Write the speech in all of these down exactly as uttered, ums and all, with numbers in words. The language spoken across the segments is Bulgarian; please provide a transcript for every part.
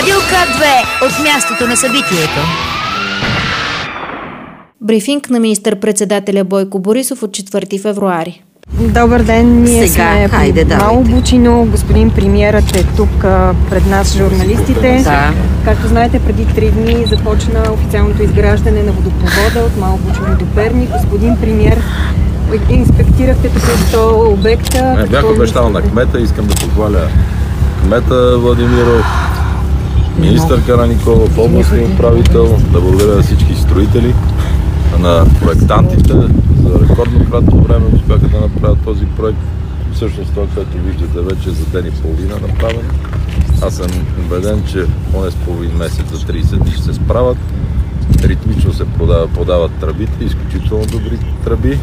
Радио К две от мястото на събитието. Брифинг на министър-председателя Бойко Борисов от четвърти февруари. Добър ден, ние Сега, сме хайде, Мало Бучино. Господин премиерът е тук а, пред нас, журналистите. Да. Както знаете, преди три дни започна официалното изграждане на водопровода от Мало Бучино до Перник. Господин премиер, инспектирахте току-що обекта. Не, бях обещал на кмета, искам да похваля кмета Владимиров, министър Караниколов, областния управител, да благодаря на всички строители, на проектантите за рекордно кратко време успяха да направят този проект. Всъщност това, което виждате вече за ден и половина направено. Аз съм убеден, че поне с половин месец за трийсет дни ще се справят. Ритмично се подават, подават тръбите, изключително добри тръби.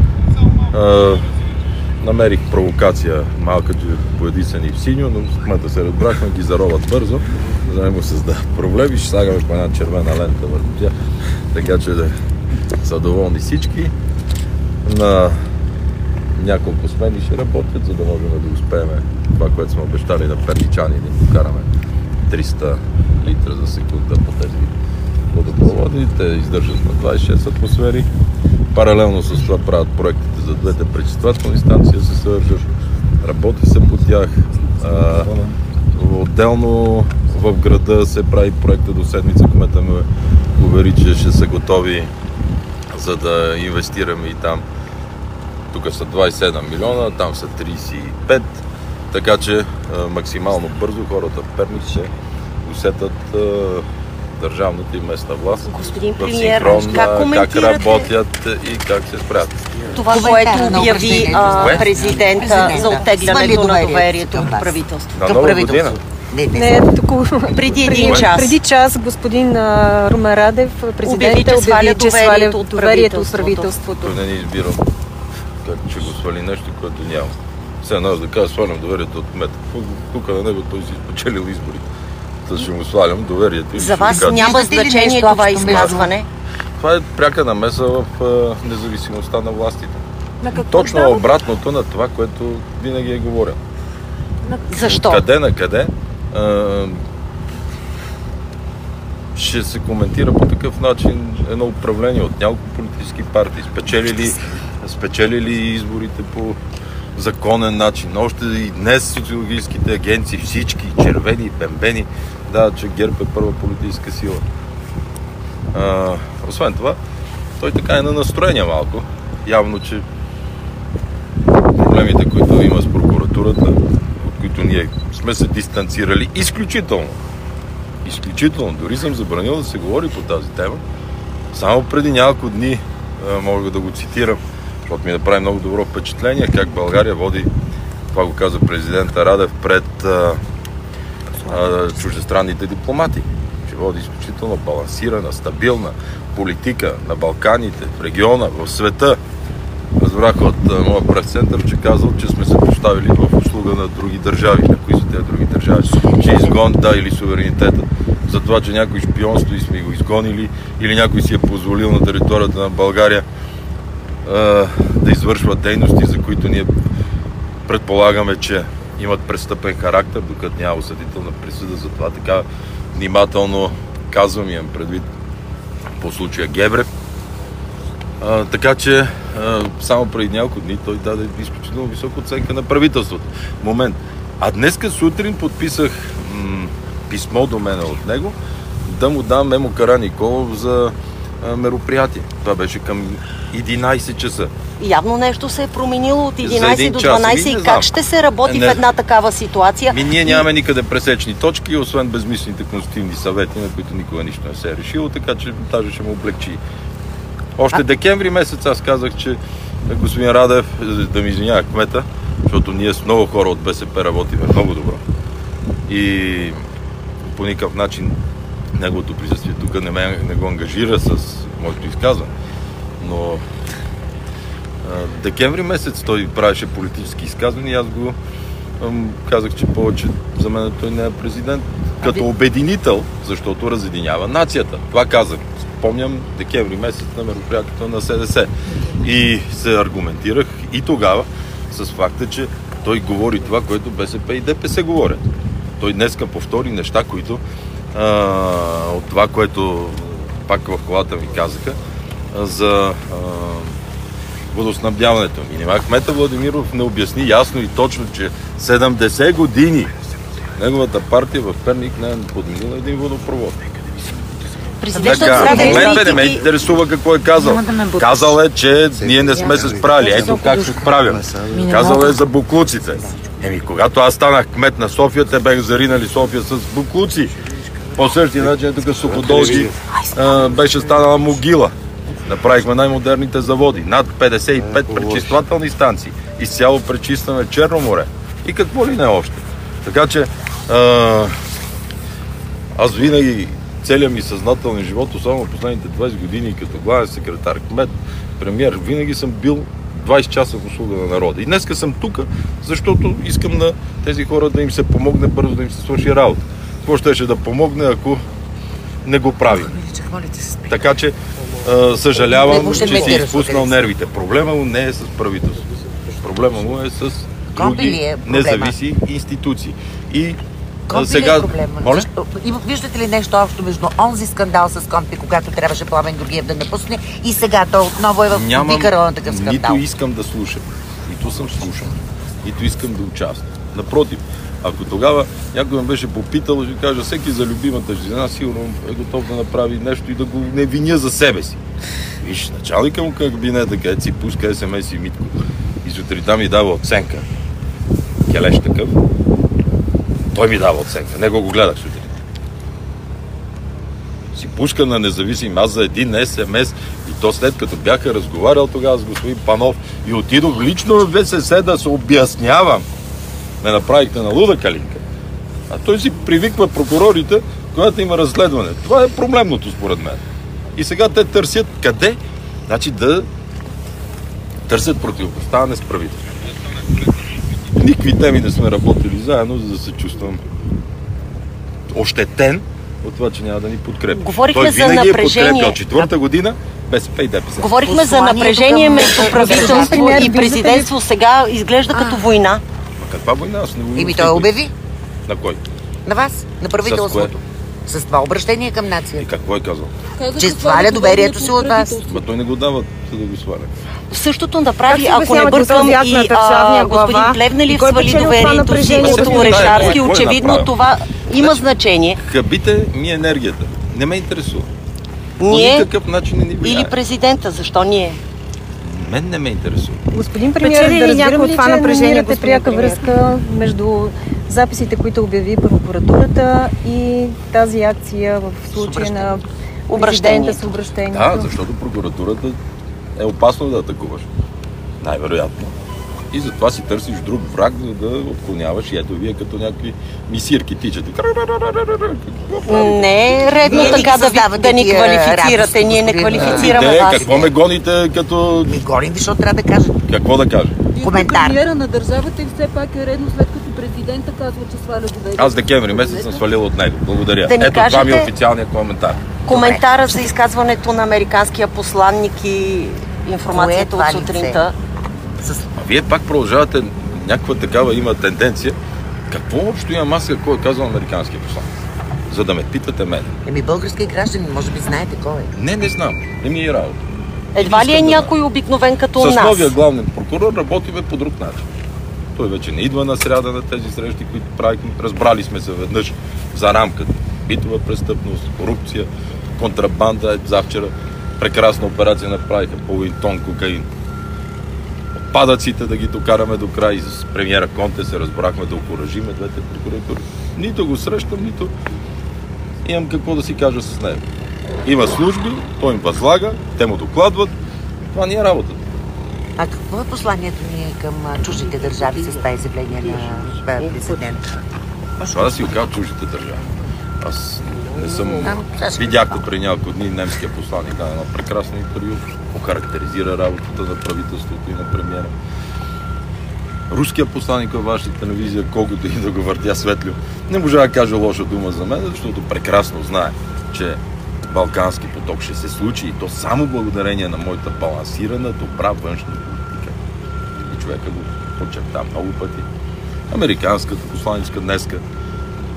А, намерих провокация, малка боядисани в синьо, но в момента се разбрахме, ги зароват бързо, за да не му създават проблеми. Ще слагаме по една червена лента върху тях, така че да са доволни всички. На няколко смени ще работят, за да можем да успеем това, което сме обещали на перничани, да им покараме триста литра за секунда по тези водопроводи. Те издържат на двайсет и шест атмосфери. Паралелно с това правят проектите за двете пречиствателни станции, се съдържат, работи се по тях. А, отделно в града се прави проекта до седмица. Кмета ме увери, че ще са готови, за да инвестираме и там. Тук са двайсет и седем милиона, там са трийсет и пет, така че а, максимално бързо хората в Перник ще усетят а, държавната и местна власт. Господин в премиер, синхрон, как коментирате как работят и как се справят. това, което обяви а, президента за оттеглянето на доверието от правителството? На нова година. Не, тук, преди един час. Преди час господин а, Румен Радев, президентът обяви, че сваля че сваля доверието от доверието от правителството. Той не ни избирам как че го свали нещо, което няма. Сега аз да кажа, свалям доверието от кмета. Тук на него той си спечелил изборите. Та ще му свалям доверието. За вас няма значение това изказване? Това е пряка намеса в а, независимостта на властите. На Точно да, обратното на това, което винаги е говорил. Защо? Къде на къде а, ще се коментира по такъв начин едно управление от няколко политически партии, спечелили, спечелили изборите по законен начин. Още и днес социологическите агенции, всички червени, пембени, да, че ГЕРБ е първа политическа сила. А, освен това, той така е на настроение малко. Явно, че проблемите, които има с прокуратурата, от които ние сме се дистанцирали изключително. Изключително. Дори съм забранил да се говори по тази тема. Само преди няколко дни а, мога да го цитирам, защото ми направи много добро впечатление как България води, това го каза президента Радев, пред а, а, чуждестранните дипломати. Че води изключително балансирана, стабилна политика на Балканите, в региона, в света. Разбрах от а, моя прес-център, че казал, че сме се поставили в услуга на други държави. На кои са тези други държави? Че изгон, да, или суверенитета. За това, че някой шпионство и сме го изгонили, или някой си е позволил на територията на България а, да извършва дейности, за които ние предполагаме, че имат престъпен характер, докато няма осъдителна присъда. Затова така внимателно казвам, имам предвид по случая Гебрев. А, така че а, само преди няколко дни той даде изключително висока оценка на правителството. Момент. А днеска сутрин подписах м- писмо до мен от него да му дам Мемо Караниколов за а, мероприятие. Това беше към единайсет часа. Явно нещо се е променило от единайсет до час, дванайсет ми, и как ще се работи не. в една такава ситуация? Ми, ние нямаме никъде пресечни точки, освен безмислените конститутивни съвети, на които никога нищо не се е решило, така че даже ще му облегчи. Още а... декември месец аз казах, че господин Радев, да ми извинява кмета, защото ние с много хора от БСП работиме много добро. И по никакъв начин неговото присъствие тук не, ме, не го ангажира с моето изказване. Но а, декември месец той правеше политически изказвания и аз го ам, казах, че повече за мен той не е президент като обединител, защото разединява нацията. Това казах. Спомням декември месец на мероприятието на СДС. И се аргументирах и тогава с факта, че той говори това, което БСП и ДПС говорят. Той днеска повтори неща, които а, от това, което пак в колата ми казаха, а, за а, водоснабдяването. И нема кмета Владимиров не обясни ясно и точно, че седемдесет години неговата партия в Перник не е подменила един водопровод. Така, мен не ме интересува какво е казал. Казал е, че ние не сме се справили. Ето как се справяме. Казал е за буклуците. Еми, когато аз станах кмет на София, те бяха заринали София с буклуци. По същия начин тук Суходолски беше станала могила. Направихме най-модерните заводи. Над петдесет и пет пречиствателни станции. Изцяло пречистваме Черно море. И какво ли не още. Така че а, аз винаги целият ми съзнателен живот, особено последните двайсет години, като главен секретар, кмет, премиер, винаги съм бил двайсет часа в услуга на народа. И днеска съм тук, защото искам на тези хора да им се помогне бързо да им се свърши работа. Какво щеше да помогне, ако не го правим? Така че а, съжалявам, че си изпуснал нервите. Проблема му не е с правителството. Проблема му е с други независими институции. И Компи сега... ли е проблема? Моля? Виждате ли нещо общо между онзи скандал с Компи, когато трябваше Пламен Георгиев да напусне, и сега той отново е в викара на такъв скандал? Нито искам да слушам, нито съм слушал, нито искам да участвам. Напротив, ако тогава някой ме беше попитал, ще кажа, всеки за любимата жена сигурно е готов да направи нещо и да го не виня за себе си. Виж, началника му кабинета, където си пуска ес ем ес и Митко и сутринта ми дава оценка. Келеш такъв. Той ми дава оценка. Него го гледах сутрин. Си пуска на независим. Аз за един ес ем ес и то след като бяха разговарял тогава с господин Панов и отидох лично в Ве Се Се да се обяснявам. Ме направихте на луда калинка. А той си привиква прокурорите, когато има разследване. Това е проблемното според мен. И сега те търсят къде? Значи да търсят противопоставяне с правителството. Никакви теми не сме работили заедно, за да се чувствам ощетен от това, че няма да ни подкрепя. Говорихме Той за винаги напрежение. е подкрепял четвърта година Бе Се Пе и Де Пе Се. Говорихме за напрежение между правителство и президентство. Сега изглежда като война. Ма каква война? Аз не воювам. Еми той обяви. На кой? На вас, на правителството. С, с това обращение към нацията. И какво е казал? Че сваля доверието си от вас. Ма той не го дава да го сваля. Същото направи, Как ако не бъркам, и а, господин Плевнелиев свали доверието си от Орешарски. Очевидно това има значение. Хабите ми енергията. Не ме интересува. Ние По никакъв начин не ни влияе. или президента, защо ние? Мен не ме интересува. Господин премиер, да разбирам ли, това напрежение, намирате пряка връзка между записите, които обяви прокуратурата и тази акция в случая на президента с обращението? Да, защото прокуратурата е опасно да атакуваш. Най-вероятно. И затова си търсиш друг враг, за да отклоняваш. И ето вие като някакви мисирки тичате. Не е редно Не, така да, ви, създавате да ни тия квалифицирате. радости, Ние не господин. квалифицираме Те, вас. какво ме гоните като... Ми гоним ви, защото трябва да кажа. Какво да кажа? Коментар. Премиера на държавата и все пак е редно, след като президента казва, че сваля доверие. Аз декември месец съм свалил от него. Благодаря. Да ни Ето това ми е кажете официалният коментар. Коментара за изказването на американския посланник и информацията от Кое е това сутринта. А вие пак продължавате някаква такава има тенденция. Какво общо имам аз, какво е казал американския посланник? За да ме питате мен. Еми български граждани, може би знаете кой е. Не, не знам. Не ми е работа. Едва ли е Искам да някой обикновен като С нас? новия главен прокурор работиме по друг начин. Той вече не идва на сряда на тези срещи, които правихме. Разбрали сме се веднъж за рамката. Битова престъпност, корупция, контрабанда. Ето завчера прекрасна операция направиха, половин тон кокаин. Отпадъците да ги докараме до край. С премиера Конте се разбрахме да окуражиме двете прокуратури. Нито го срещам, нито имам какво да си кажа с него. Има служби, той им възлага, те му докладват. Това ни е работата. А какво е посланието ни към а, чуждите държави с това изявление на президента? Това да си оказва чуждите държави. Аз не съм... Там, Видяхте преди няколко дни немския посланник на едно прекрасно интервю, охарактеризира работата на правителството и на премиера. Руския посланник във вашата телевизия, колкото и да го въртя светлио, не може да каже лоша дума за мен, защото прекрасно знае, че Балкански поток ще се случи и то само благодарение на моята балансирана, добра външна политика. И човека го подчерта много пъти. Американската посланичка днеска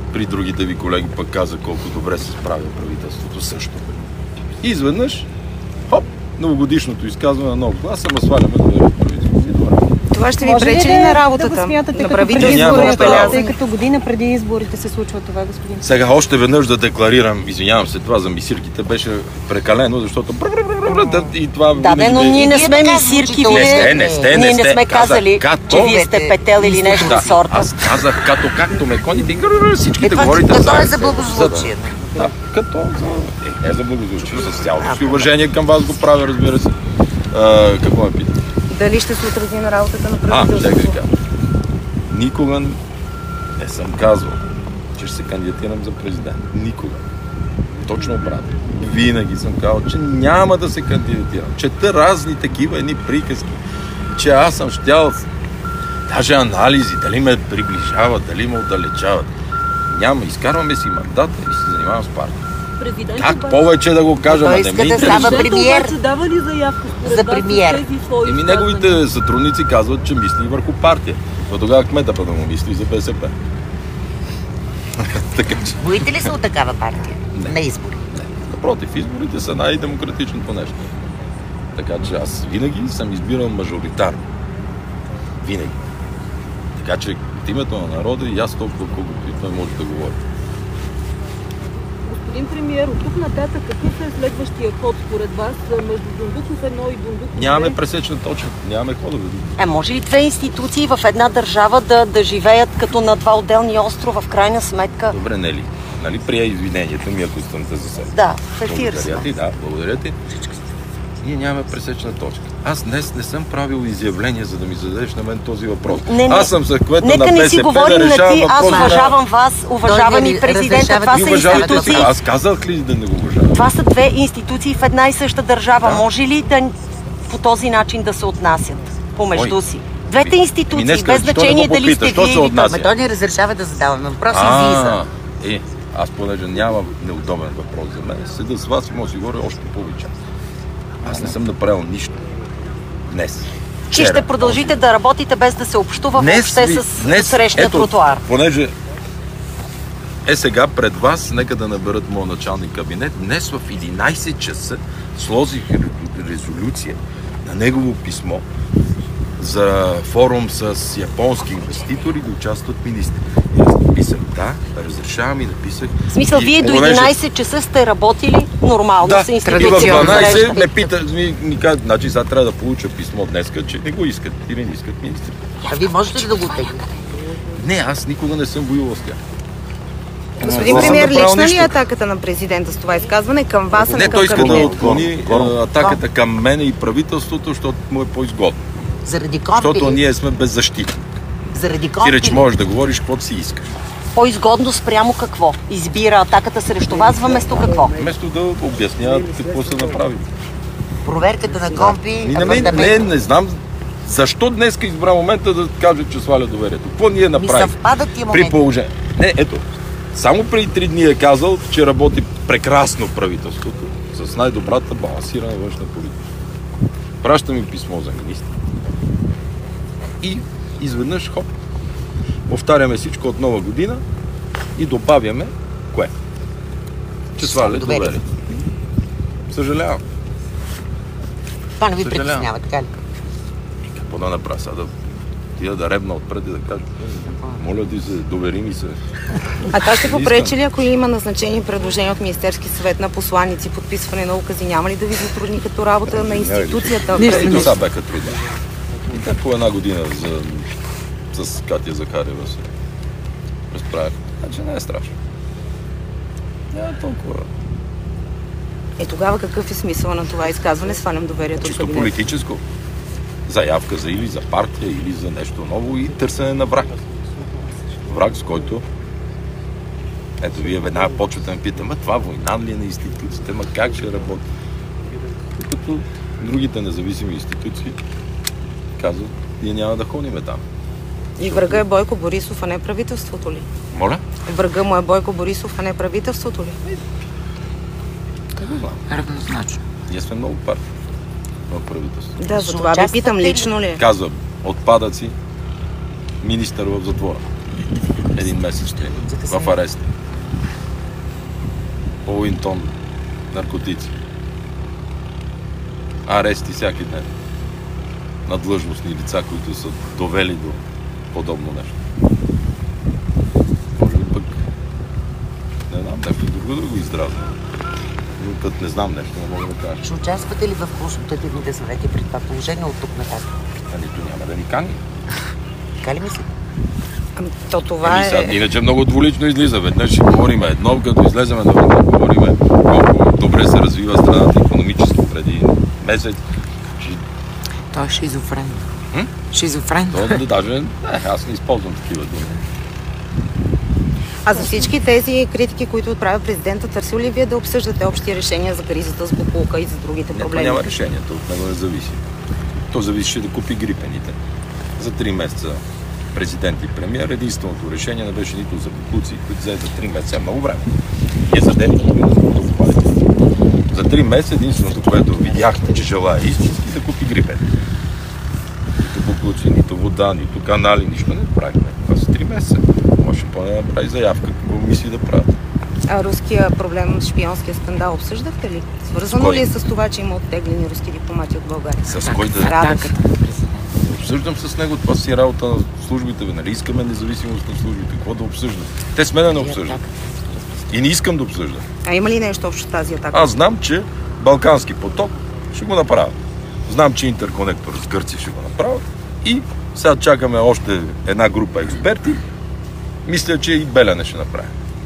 при другите ви колеги пък каза колко добре се справя правителството също. И изведнъж, хоп, новогодишното изказване на нов глас, ама сваляме доверие правителството. Това ще ви пречи ли на работата? Да го смятате на правителството, тъй като година преди изборите се случва това, господин? Сега още веднъж да декларирам, извинявам се, това за мисирките беше прекалено, защото и това... Да, бе, но ние не сме мисирки, вие... Не сте, не Ние не сме казали, че вие сте петел или нещо от сорта. Аз казах, като както ме коните, всичките това, говорите като за... Като е за благозвучие. Да, като за... Е, за благозвучие, с цялото си уважение към вас го правя, разбира се. А, какво ме питате? Дали ще се отрази на работата на правителството? А, чакай да кажа. Никога не съм казвал, че ще се кандидатирам за президент. Никога. Точно обратно. Винаги съм казал, че няма да се кандидатирам. Чета разни такива едни приказки, че аз съм щял даже анализи, дали ме приближават, дали ме отдалечават. Няма. Изкарваме си мандата и се занимавам с партия. Президент Как обаче... повече да го кажа, Той ма не иска ми да интересува. става премиер. Обаче дава ли заявка За премиер. Еми неговите сътрудници казват, че мисли върху партия. Но тогава кмета па да му мисли за БСП. Така че... Боите ли се от такава партия? Не. На избори? Не. Напротив, изборите са най-демократичното нещо. Така че аз винаги съм избирал мажоритарно. Винаги. Така че от името на народа и аз толкова колкото и той може да говори. Господин премиер, от тук нататък какъв е следващия ход според вас между Дондуков едно и Дондуков две? Нямаме пресечна точка, нямаме ходове. Е, може ли две институции в една държава да, да живеят като на два отделни острова в крайна сметка? Добре, Нели. Нали прия извинението ми, ако сте за себе. Да, в ефир сме. Благодаря ти, да, благодаря ти. Ние нямаме пресечна точка. Аз днес не съм правил изявление, за да ми зададеш на мен този въпрос. Не, не. Аз съм за кмета на Нека БСП не си да говорим на решавам ти, аз въпроса. уважавам вас, уважавам и президента, това Ви са уважавате институции. сега. Аз казах ли да не го уважавам? Това са две институции в една и съща държава. Да. Може ли да по този начин да се отнасят помежду Ой. си? Двете институции, днеска, без защо значение не го дали сте попиташ? Що вие се или отнася? Ама той не разрешава да задаваме въпроси А, излиза. Е, аз понеже нямам неудобен въпрос за мен, седа с вас и може да си говоря още повече. Аз не съм направил нищо. Днес. Че ще продължите да работите без да се общува въобще ви- с днес, срещния ето, тротуар. Понеже е сега пред вас, нека да наберат моят началник кабинет. Днес в единайсет часа сложих резолюция на негово писмо за форум с японски инвеститори да участват министри. И аз написах да, разрешавам и написах. В смисъл, И вие до понеже- единайсет часа сте работили нормално Да, с и в институционна дванайсет среща. ме питат, ми, ми казват, значи сега трябва да получа писмо днеска, че не го искат или не искат министри. А вие можете ли да го оттеглите? Не, аз никога не съм воювал с тях. Господин Не съм премиер, направил лична ли нищо. е атаката на президента с това изказване към вас, а Не, не към той иска да кабинета? отклони а, атаката към мене и правителството, защото му е по-изгодно. Заради компи Защото ли? ние сме беззащитни. Заради Ти компи реч ли? можеш да говориш каквото си искаш. По-изгодно спрямо какво? Избира атаката срещу вас вместо какво? Вместо да обясняват какво са направили. Проверката на компи, И на мен, не, апартамент. не знам защо днеска избра момента да каже, че сваля доверието. Какво ние Ми направим? съвпадат тия При моменти. положение. Не, ето. Само преди три дни е казал, че работи прекрасно правителството с най-добрата балансирана външна политика. Праща ми писмо за министър. И изведнъж, хоп, повтаряме всичко от нова година и добавяме кое? Че сваля Доверие. доверие. Съжалявам. Това не ви Съжалявам. притеснява, така ли? И какво да направя сега? Да тия да ребна отпред и да кажа, моля ти се, довери ми се. А това ще попречи ли, ако има назначени предложения от Министерски съвет на посланици, подписване на укази, няма ли да ви затрудни като работа на институцията? И до сега бяха трудни. И те по една година за, с Катя Захарева се разправях. Значи не е страшно. Не е толкова. Е, тогава какъв е смисъл на това изказване? Свалям доверието от Чисто кабинета. политическо. Заявка за или за партия, или за нещо ново и търсене на враг. Враг, с който ето вие веднага почвате да ме питате, ма това война ли е на институциите, ма как ще работи? Като другите независими институции казват, ние няма да ходиме там. И врага е Бойко Борисов, а не правителството ли? Моля? Врага му е Бойко Борисов, а не правителството ли? Не го знам. Равнозначно. Ние сме много партии в правителството. Да, за това ви питам, лично ли е? Казвам, отпадъци, министър в затвора. Един месец стоим в ареста. Половин тон наркотици. Арести всяки ден. На длъжностни лица, които са довели до подобно нещо. Може би пък не знам, нещо друго да го издразня. Но като не знам нещо, не мога да кажа. Ще участвате ли в консултативните съвети при това положение от тук нататък? А нито няма да ни кани. Така ли мислите? Ами, то това Ами, сега, е... иначе много двулично излиза. Веднъж ще говорим едно, като излеземе наведнъж говорим колко добре се развива страната икономически преди месец. Ще... Той е шизофрен. М? Шизофрен. То, да, даже не, аз не използвам такива думи. А за всички тези критики, които отправя президента, търсил ли вие да обсъждате общи решения за кризата с боклука и за другите Не, проблеми? няма решението, от него не зависи. То зависи да купи грипените. За три месеца президент и премиер, единственото решение не беше нито за боклуци, които взе за три месеца много време. И за ден, за три месеца единственото, което видяхме, че желая истински, да купи грипени. Нито боклуци, нито вода, нито канали, нищо не правихме. Това са три месеца. Може поне да направи заявка, какво мисли да правят. А руския проблем, шпионския скандал, обсъждахте ли? Свързано ли е с това, че има оттеглени руски дипломати от България? С кой да... Радев. Обсъждам с него, това си работа на службите, нали искаме независимост на службите, какво да обсъждам? Те с мен не обсъждат. И не искам да обсъждам. А има ли нещо общо с тази атака? Аз знам, че Балкански поток ще го направят. Знам, че интерконектор с Гърция ще го направят. И сега чакаме още една група експерти. Мисля, че и Белене ще направи.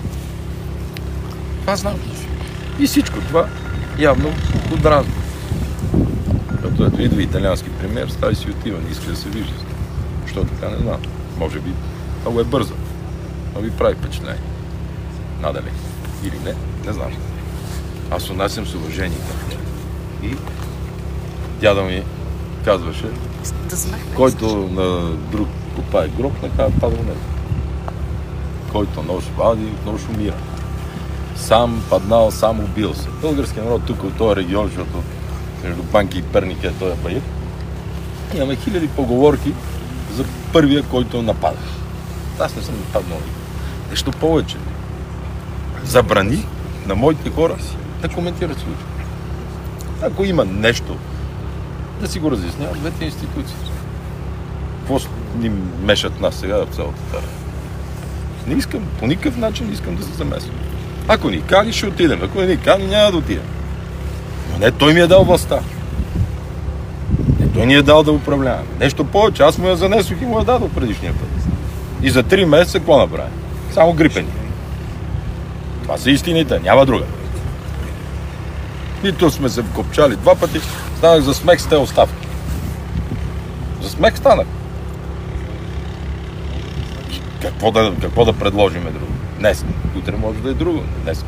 Това знам. И всичко това явно подразни. Като ето идва италиански премиер, става и си отива, не иска да се вижда. Защо така, не знам. Може би много е бърза. Но ви прави впечатление. Надали. Или не, не знам. Аз отнасям с уважение към тях. И дядо ми казваше, който на друг копае гроб, накрая пада в него. Който нож вади, нож умира. Сам паднал, сам убил се. Българският народ тук от този регион, защото между Банки и Перник е този баир, имаме хиляди поговорки за първия, който напада. Аз не съм нападнал. Нещо повече. Забрани на моите хора да коментират случая. Ако има нещо, да си го разясняват двете институции. Какво ни мешат нас сега в цялата тази? Не искам, по никакъв начин не искам да се замесвам. Ако ни кани, ще отидем. Ако не ни кани, няма да отидем. Но не, той ми е дал властта. Не, той ни е дал да управляваме. Нещо повече, аз му я занесох и му я дадох предишния път. И за три месеца какво направи? Само грипени. Това са истините, няма друга. Нито сме се копчали два пъти, станах за смех с те оставки. За смех станах. Какво да, какво да предложиме друго? Днес. Утре може да е друго. Днес.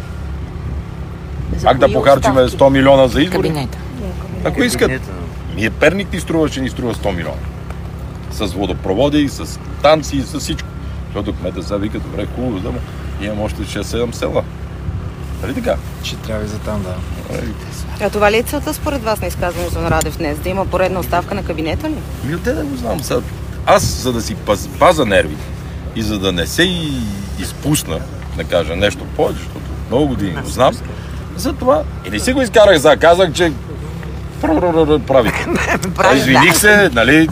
Как да похарчиме сто милиона за избори? Кабинета. Ако искат. Ние Перник ни струва, ще ни струва сто милиона. С водопроводи, с танци, с всичко. Защото кмета сега вика, добре, хубаво, да му имам още шест-седем села. Нали така? Ще трябва и за там, да. А това ли е целта според вас на изказването на Радев днес? Да има поредна оставка на кабинета ли? Ми отде да го знам сега. Аз, за да си паз, паза нерви и за да не се и изпусна, да кажа нещо повече, защото много години го знам, затова и не си го изкарах за, казах, че правите. Извиних се, нали?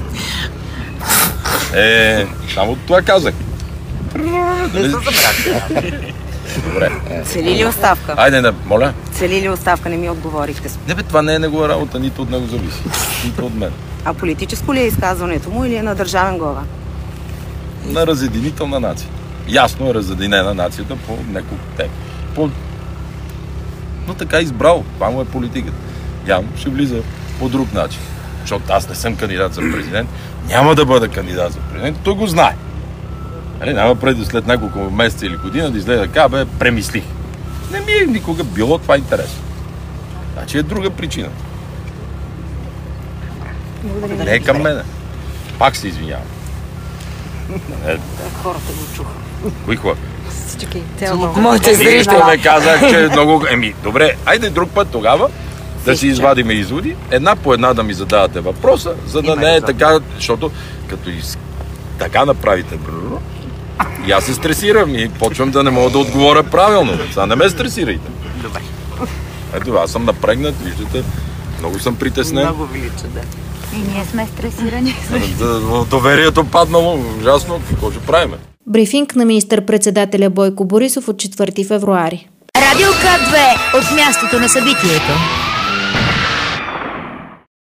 Е, само това казах. Добре. Цели ли оставка? Айде, не, моля. Цели ли оставка? Не ми отговорихте. Не бе, това не е негова работа, нито от него зависи, нито от мен. А политическо ли е изказването му или е на държавен глава? На разединителна нация. Ясно е разединена нацията по няколко теми. По... Но така е избрал. Това му е политиката. Явно ще влиза по друг начин. Защото аз не съм кандидат за президент. Няма да бъда кандидат за президент. Той го знае. Нали, няма преди след няколко месеца или година да излезе така, бе, премислих. Не ми е никога било това интересно. Значи е друга причина. Благодаря. Не е към мене. Пак се извинявам. Не, Хората го чуха. кои хора? Всички. Моите зрители. Ме казах, че е много... Еми, добре, айде друг път тогава да си извадиме изводи. Една по една да ми задавате въпроса, за да не е така, защото като из... така направите, И аз се стресирам и почвам да не мога да отговоря правилно. Сега не ме стресирайте. Добре. Ето, аз съм напрегнат, виждате. Много съм притеснен. Много ви лича, да. И ние сме стресирани. Доверието паднало. Ужасно. Какво ще правим? Брифинг на министър-председателя Бойко Борисов от четвърти февруари. Радио К две от мястото на събитието.